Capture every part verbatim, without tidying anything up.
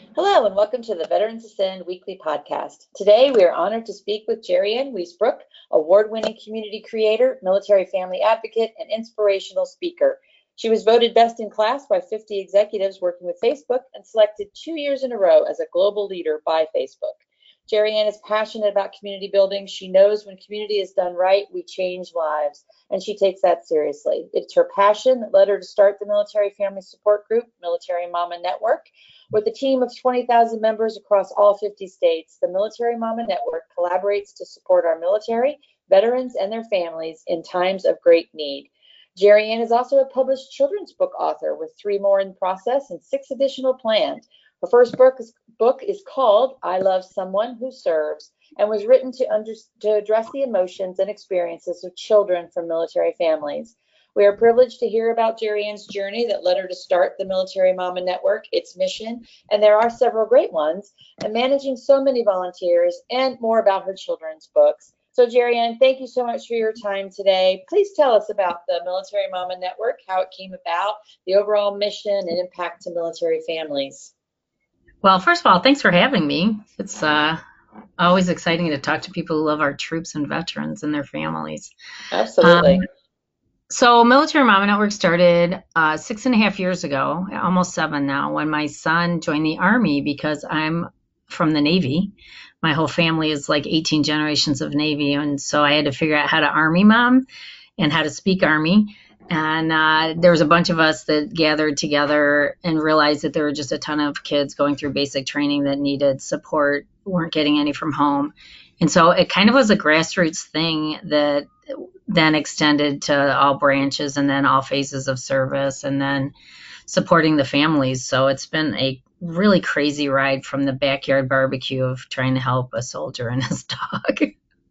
Hello and welcome to the Veterans Ascend Weekly Podcast. Today we are honored to speak with Jerrianne Wiesbrook, award-winning community creator, military family advocate, and inspirational speaker. She was voted best in class by fifty executives working with Facebook and selected two years in a row as a global leader by Facebook. Jerrianne is passionate about community building. She knows when community is done right, we change lives, and she takes that seriously. It's her passion that led her to start the Military Family Support Group, Military Mama Network. With a team of twenty thousand members across all fifty states, the Military Mama Network collaborates to support our military, veterans, and their families in times of great need. Jerrianne is also a published children's book author with three more in process and six additional planned. Her first book is, book is called I Love Someone Who Serves and was written to, under, to address the emotions and experiences of children from military families. We are privileged to hear about Jerrianne's journey that led her to start the Military Mama Network, its mission, and there are several great ones, and managing so many volunteers, and more about her children's books. So Jerrianne, thank you so much for your time today. Please tell us about the Military Mama Network, how it came about, the overall mission and impact to military families. Well, first of all, thanks for having me. It's uh, always exciting to talk to people who love our troops and veterans and their families. Absolutely. Um, so Military Mama Network started uh, six and a half years ago, almost seven now, when my son joined the Army because I'm from the Navy. My whole family is like eighteen generations of Navy. And so I had to figure out how to Army mom and how to speak Army. And uh, there was a bunch of us that gathered together and realized that there were just a ton of kids going through basic training that needed support, weren't getting any from home. And so it kind of was a grassroots thing that then extended to all branches and then all phases of service and then supporting the families. So it's been a really crazy ride from the backyard barbecue of trying to help a soldier and his dog.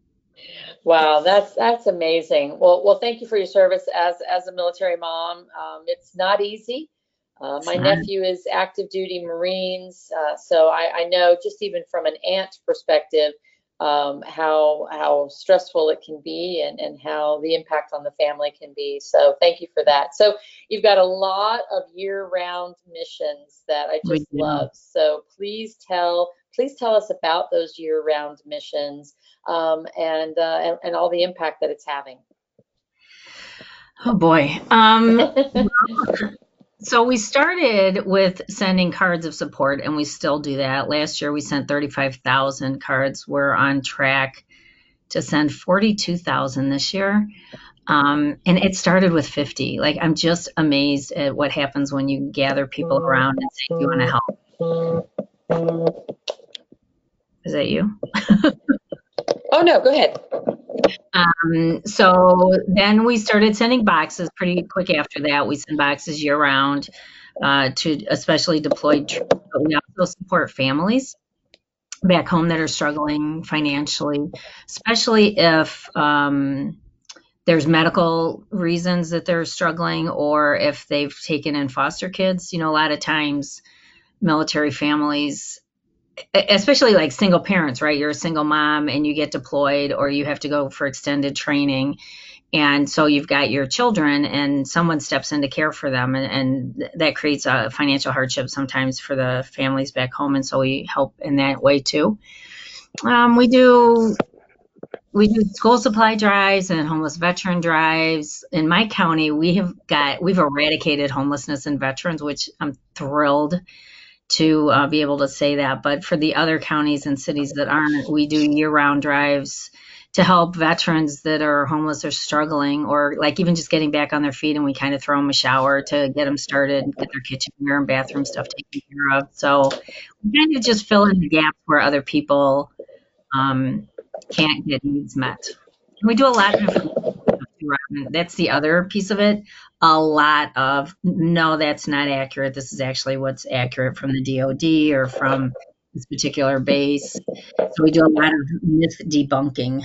Wow, that's that's amazing. Well, well, thank you for your service as as a military mom. Um, it's not easy. Uh, my nephew is active duty Marines, uh, so I, I know just even from an aunt perspective um, how how stressful it can be and and how the impact on the family can be. So thank you for that. So you've got a lot of year-round missions that I just love. So please tell please tell us about those year-round missions. Um, and, uh, and and all the impact that it's having. Oh boy. Um, so we started with sending cards of support, and we still do that. Last year we sent thirty-five thousand cards. We're on track to send forty-two thousand this year. Um, and it started with fifty. Like, I'm just amazed at what happens when you gather people around and say, you want to help. Is that you? Oh, no, go ahead. Um, so then we started sending boxes pretty quick after that. We send boxes year round uh, to especially deployed troops, but we also support families back home that are struggling financially, especially if um, there's medical reasons that they're struggling or if they've taken in foster kids. You know, a lot of times military families, especially like single parents, right? You're a single mom and you get deployed or you have to go for extended training. And so you've got your children and someone steps in to care for them. And, and that creates a financial hardship sometimes for the families back home. And so we help in that way too. Um, we do we do school supply drives and homeless veteran drives. In my county, we have got, we've eradicated homelessness in veterans, which I'm thrilled to uh, be able to say that. But for the other counties and cities that aren't, we do year-round drives to help veterans that are homeless or struggling, or like even just getting back on their feet, and we kind of throw them a shower to get them started and get their kitchenware and bathroom stuff taken care of. So we kind of just fill in the gaps where other people um, can't get needs met. And we do a lot of that's the other piece of it. A lot of, no, that's not accurate. This is actually what's accurate from the D O D or from this particular base. So we do a lot of myth debunking.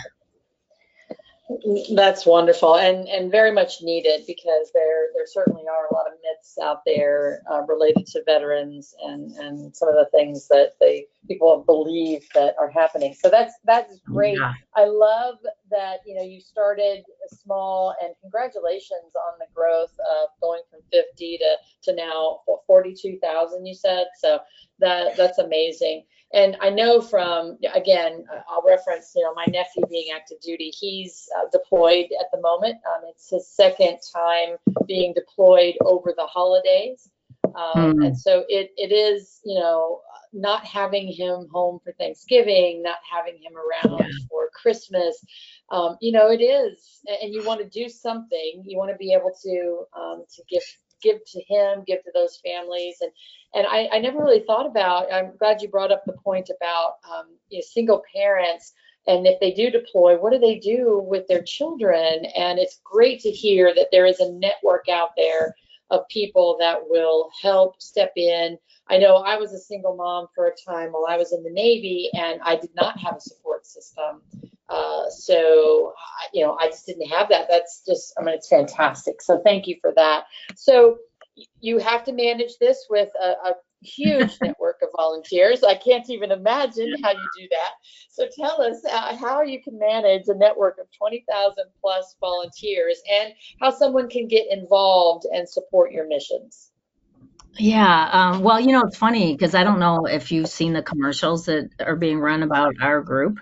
That's wonderful and, and very much needed because there there certainly are a lot of myths out there uh, related to veterans and, and some of the things that they people believe that are happening. So that's that's great. Yeah. I love that, you know, you started small, and congratulations on the growth of going from fifty to to now forty-two thousand, you said. So that that's amazing. And I know from, again, I'll reference, you know, my nephew being active duty. He's uh, deployed at the moment. Um, it's his second time being deployed over the holidays. Um, Mm. and so it, it is, you know, not having him home for Thanksgiving, not having him around Yeah. for Christmas. Um, you know, it is, and you want to do something. You want to be able to um, to give give to him, give to those families. And and I, I never really thought about, I'm glad you brought up the point about um, you know, single parents. And if they do deploy, what do they do with their children? And it's great to hear that there is a network out there of people that will help step in. I know I was a single mom for a time while I was in the Navy, and I did not have a support system. Uh, so, I- you know, I just didn't have that. That's just, I mean, it's fantastic. So thank you for that. So y- you have to manage this with a, a huge network of volunteers. I can't even imagine how you do that. So tell us uh, how you can manage a network of twenty thousand plus volunteers, and how someone can get involved and support your missions. Yeah. Um, well, you know, it's funny because I don't know if you've seen the commercials that are being run about our group.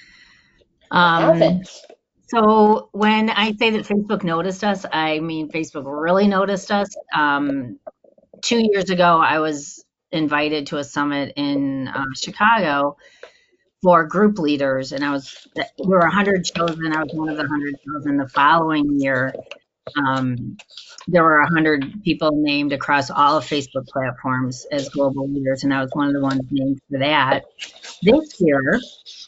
I Um, haven't. so when I say that Facebook noticed us, I mean Facebook really noticed us. Um, two years ago, I was invited to a summit in uh, Chicago for group leaders, and I was there were one hundred chosen. I was one of the one hundred chosen. The following year, um, there were one hundred people named across all of Facebook platforms as global leaders, and I was one of the ones named for that. This year,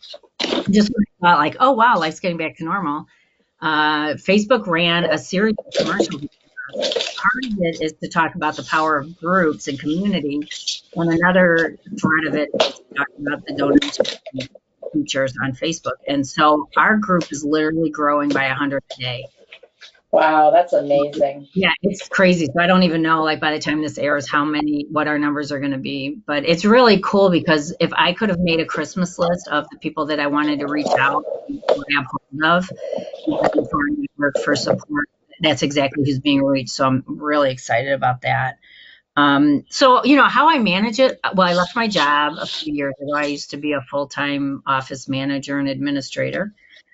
just when I thought like, oh wow, life's getting back to normal. Uh, Facebook ran a series of commercials. Part of it is to talk about the power of groups and community, and another thread of it is to talk about the donation features on Facebook. And so our group is literally growing by one hundred a day. Wow, that's amazing. Yeah, it's crazy. So I don't even know, like, by the time this airs, how many, what our numbers are going to be. But it's really cool because if I could have made a Christmas list of the people that I wanted to reach out and grab hold of and for our network for support, that's exactly who's being reached. So I'm really excited about that. Um, so, you know, how I manage it, well, I left my job a few years ago. I used to be a full-time office manager and administrator.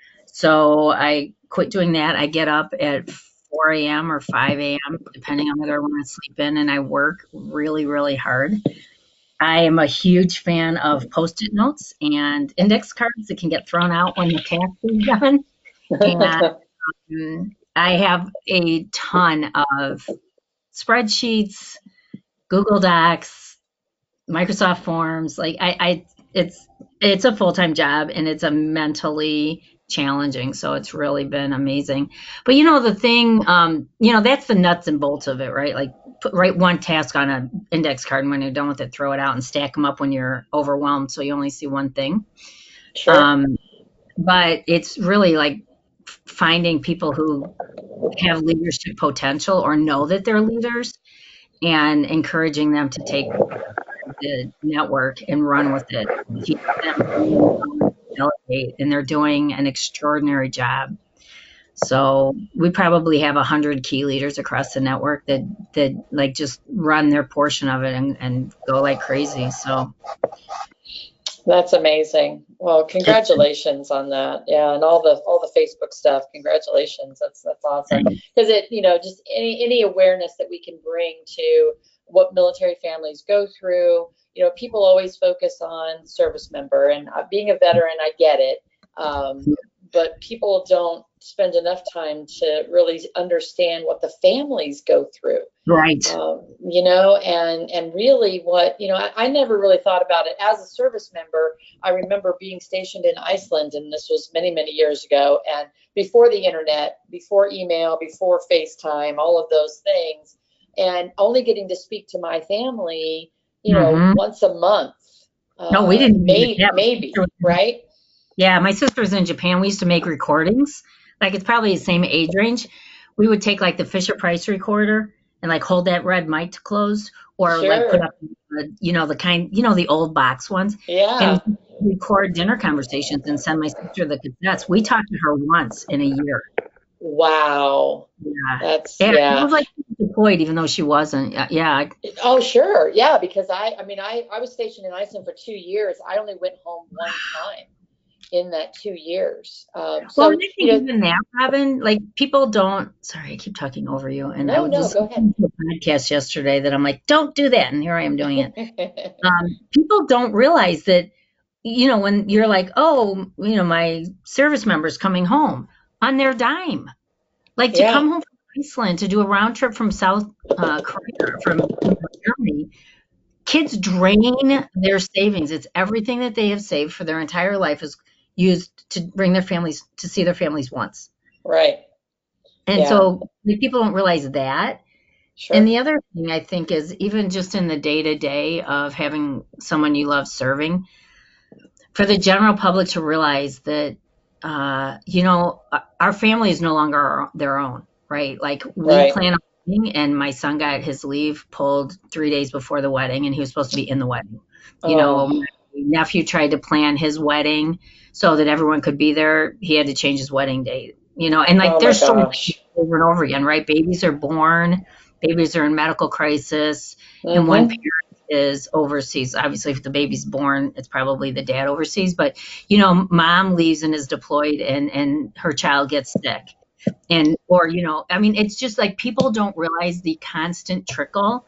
So I quit doing that. I get up at four a m or five a m, depending on whether I want to sleep in, and I work really, really hard. I am a huge fan of post-it notes and index cards that can get thrown out when the task is done. And um, I have a ton of spreadsheets, Google Docs, Microsoft Forms. Like I, I it's it's a full-time job and it's a mentally challenging. So it's really been amazing. But you know the thing, um, you know, that's the nuts and bolts of it, right? Like put write one task on an index card, and when you're done with it, throw it out and stack them up when you're overwhelmed, so you only see one thing. Sure. Um, but it's really like finding people who have leadership potential or know that they're leaders and encouraging them to take the network and run with it, teach them to delegate, and they're doing an extraordinary job. So we probably have a hundred key leaders across the network that that like just run their portion of it and, and go like crazy. So That's amazing. Well, it's congratulations on that. Yeah, and all the all the Facebook stuff. Congratulations. That's that's awesome. Because it, you know, just any any awareness that we can bring to what military families go through. You know, people always focus on service member, and uh, being a veteran, I get it. Um, but people don't spend enough time to really understand what the families go through. right. Um, you know, and and really what, you know, I, I never really thought about it as a service member. I remember being stationed in Iceland, and this was many, many years ago, and before the internet, before email, before FaceTime, all of those things, and only getting to speak to my family, you know, hmm once a month, No, we uh, didn't even may, have. maybe, right? Yeah, my sister's in Japan. We used to make recordings. Like it's probably the same age range. We would take like the Fisher Price recorder and like hold that red mic to close. or like put Sure. up, uh, you know, the kind, you know, the old box ones, Yeah. and record dinner conversations and send my sister the cassettes. We talked to her once in a year. Wow. Yeah. That's, Yeah. It yeah. was like she was deployed, even though she wasn't. Yeah. Yeah. I- Oh, sure. Yeah, because I, I mean, I, I was stationed in Iceland for two years. I only went home one time in that two years. Um, Well, and so, I you think know, even that, Robin, like people don't, sorry, I keep talking over you. And I no, no, was go ahead. listening to a podcast yesterday that I'm like, don't do that. And here I am doing it. Um, people don't realize that, you know, when you're like, oh, you know, my service member's coming home on their dime, like to Yeah, come home from Iceland to do a round trip from South uh, Korea, from you know, Germany. Kids drain their savings. It's everything that they have saved for their entire life is used to bring their families to see their families once. right. And Yeah, so like, people don't realize that. And sure. the other thing I think is even just in the day to day of having someone you love serving, for the general public to realize that, uh, you know, our family is no longer our, their own, right? Like we Right. plan a wedding, and my son got his leave pulled three days before the wedding, and he was supposed to be in the wedding. You know, Oh, my nephew tried to plan his wedding so that everyone could be there. He had to change his wedding date. You know, and like oh my there's stories like this gosh. over and over again, right? Babies are born, babies are in medical crisis, and one Mm-hmm. parent is overseas. Obviously, if the baby's born, it's probably the dad overseas. But you know, mom leaves and is deployed, and and her child gets sick, and or you know, I mean, it's just like people don't realize the constant trickle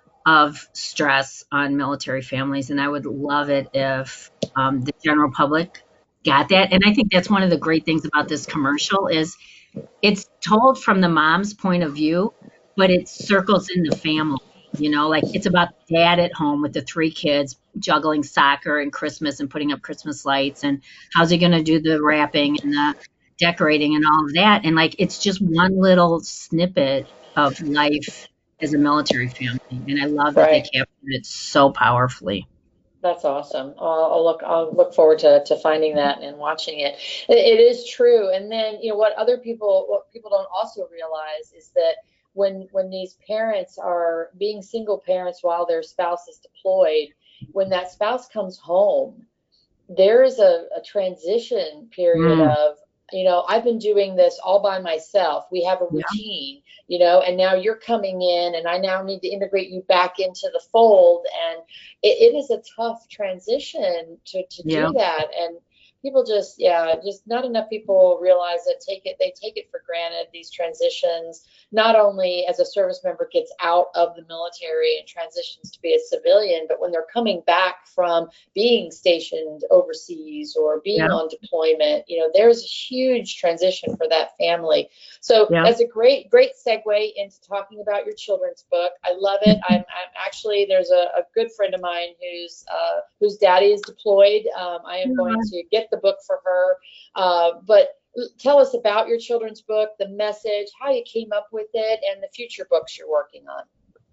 of stress on military families, and I would love it if um, the general public got that. And I think that's one of the great things about this commercial is it's told from the mom's point of view, but it circles in the family. You know, like it's about dad at home with the three kids juggling soccer and Christmas and putting up Christmas lights and how's he going to do the wrapping and the decorating and all of that. And like it's just one little snippet of life as a military family. And I love that they Right. captured it so powerfully. That's awesome. I'll, I'll look. I'll look forward to, to finding that and watching it. it. It is true. And then you know what other people what people don't also realize is that when when these parents are being single parents while their spouse is deployed, when that spouse comes home, there is a, a transition period Mm, of, you know, I've been doing this all by myself. We have a yeah, routine, you know, and now you're coming in and I now need to integrate you back into the fold. And it, it is a tough transition to, to yeah, do that. And people just, yeah, just not enough people realize that take it, they take it for granted, these transitions, not only as a service member gets out of the military and transitions to be a civilian, but when they're coming back from being stationed overseas or being yeah, on deployment, you know, there's a huge transition for that family. So yeah. that's a great, great segue into talking about your children's book. I love it. I'm, I'm actually, there's a, a good friend of mine who's, uh, whose daddy is deployed. Um, I am going to get the book for her. Uh, but tell us about your children's book, the message, how you came up with it, and the future books you're working on.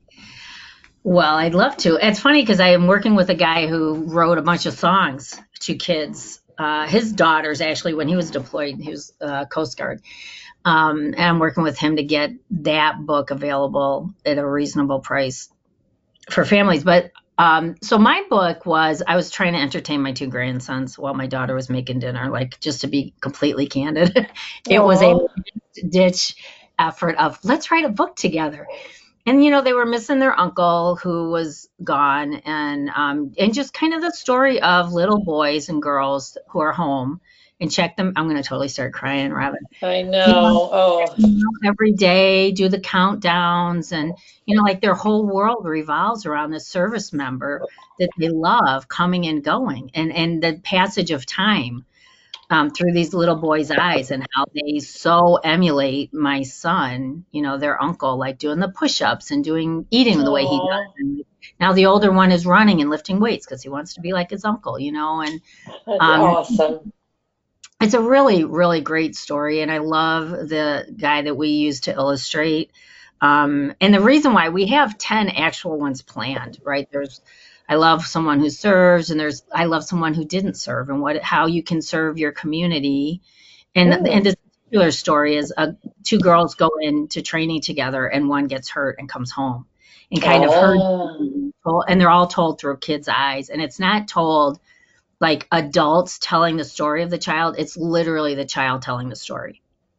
Well, I'd love to. It's funny because I am working with a guy who wrote a bunch of songs to kids. Uh, his daughters, actually, when he was deployed, he was uh, Coast Guard. Um, and I'm working with him to get that book available at a reasonable price for families. But um, so my book was, I was trying to entertain my two grandsons while my daughter was making dinner, like just to be completely candid. It was a Oh, ditch effort of let's write a book together. And you know they were missing their uncle who was gone, and um, and just kind of the story of little boys and girls who are home and check them. I'm going to totally start crying, Robin. I You know, know. Oh, you know, every day do the countdowns, and you know like their whole world revolves around this service member that they love coming and going, and and the passage of time um, through these little boys' eyes and how they so emulate my son, you know, their uncle, like doing the push-ups and doing eating the way he does. oh, And now the older one is running and lifting weights because he wants to be like his uncle, you know. And that's um, awesome. it's a really, really great story. And I love the guy that we use to illustrate. Um, and the reason why we have ten actual ones planned, right? There's I love someone who serves, and there's I love someone who didn't serve, and what how you can serve your community. And and Mm, this particular story is uh, two girls go into training together, and one gets hurt and comes home, and kind of heard, Oh, and they're all told through kids' eyes. And it's not told like adults telling the story of the child. It's literally the child telling the story.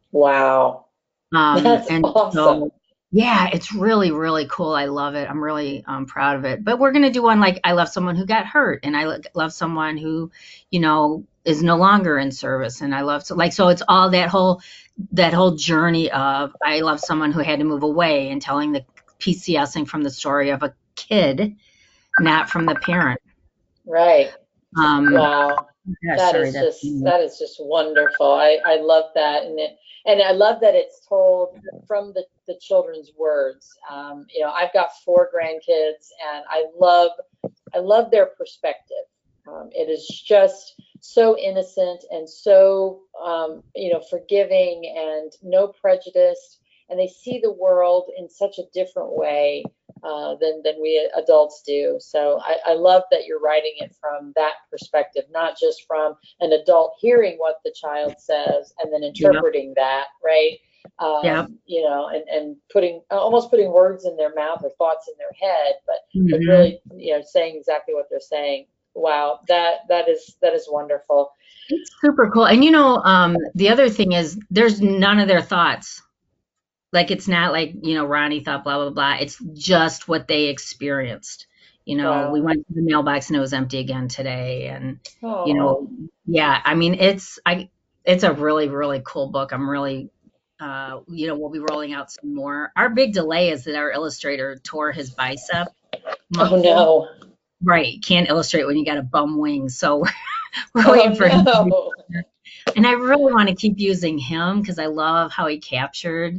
wow. Um, That's and awesome. so, yeah, it's really, really cool. I love it. I'm really um, proud of it. But we're going to do one like I love someone who got hurt, and I lo- love someone who, you know, is no longer in service, and I love so like so it's all that whole that whole journey of I love someone who had to move away and telling the PCSing from the story of a kid, not from the parent. Right. Um, Wow. yeah, That sorry, is that's just that is just wonderful. I I love that, and it and I love that it's told from the the children's words. Um, you know, I've got four grandkids, and I love I love their perspective. Um, it is just so innocent and so um, you know, forgiving and no prejudice, and they see the world in such a different way uh, than than we adults do. So I, I love that you're writing it from that perspective, not just from an adult hearing what the child says and then yeah, interpreting that, right? yeah. Um, you know, and, and putting almost putting words in their mouth or thoughts in their head, but but Hmm. really, you know, saying exactly what they're saying. Wow, that that is that is wonderful. It's super cool. And you know, um, the other thing is there's none of their thoughts. Like it's not like, you know, Ronnie thought blah blah blah. It's just what they experienced. You know, we Wow. went to the mailbox and it was empty again today. And, you Oh, know, yeah, I mean it's I it's a really, really cool book. I'm really uh, you know, we'll be rolling out some more. Our big delay is that our illustrator tore his bicep a oh month ago. no. Right. Can't illustrate when you got a bum wing. So we're Oh waiting for him to be no. better. And I really want to keep using him because I love how he captured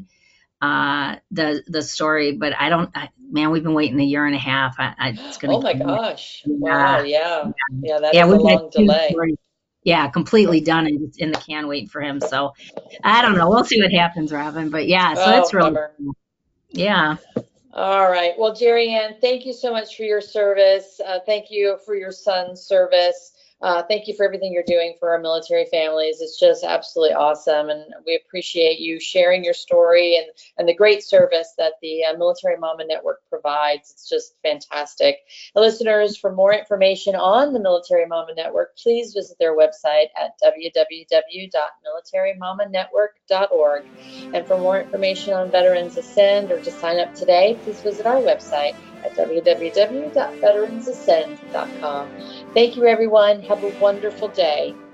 uh, the the story. But I don't, I, man, we've been waiting a year and a half. I, I, it's going Oh to my kill me. gosh. Wow. Yeah, Yeah. Yeah, that yeah, is a we've got long two delay. stories. Yeah, completely done and just in the can waiting for him. So I don't know. We'll see what happens, Robin. But yeah, so that's Oh, really bummer. cool. Yeah. All right. Well, Jerry Ann, thank you so much for your service. Uh, thank you for your son's service. Uh, thank you for everything you're doing for our military families. It's just absolutely awesome. And we appreciate you sharing your story and, and the great service that the uh, Military Mama Network provides. It's just fantastic. And listeners, for more information on the Military Mama Network, please visit their website at w w w dot military mama network dot org. And for more information on Veterans Ascend or to sign up today, please visit our website at w w w dot veterans ascend dot com. Thank you, everyone. Have a wonderful day.